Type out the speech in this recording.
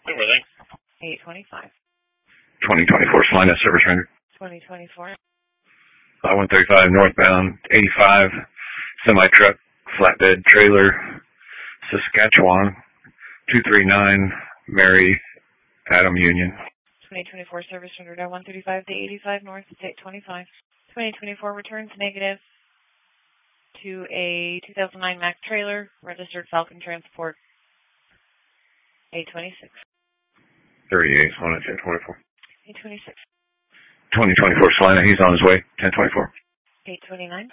Everything. 825. 2024 Salina Service Ranger. 2024. 135 northbound, 85, semi-truck, flatbed trailer, Saskatchewan, 239, Mary Adam Union. 2024 Service Ranger 135 to 85 north, 825. 2024 returns negative to a 2009 Mack trailer, registered Falcon Transport, 826. 38, on at 1024. 826. 2024 Salina, he's on his way, 1024. 829.